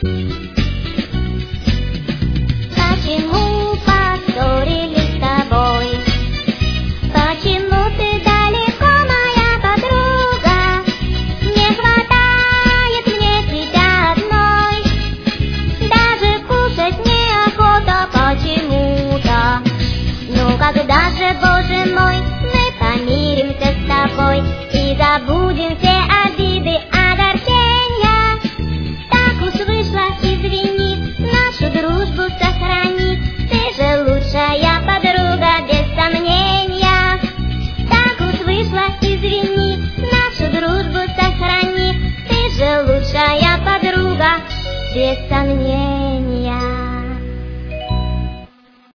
Почему поссорились с тобой? Почему ты далеко, моя подруга? Не хватает мне тебя одной. Даже кушать неохота почему-то. Ну когда же, Боже мой, мы помиримся с тобой и забудем все обиды, огорчения? Так уж вышло, извини, нашу дружбу сохрани. Ты же лучшая подруга, без сомнения. Так уж вышло, извини, нашу дружбу сохрани. Ты же лучшая подруга, без сомнения.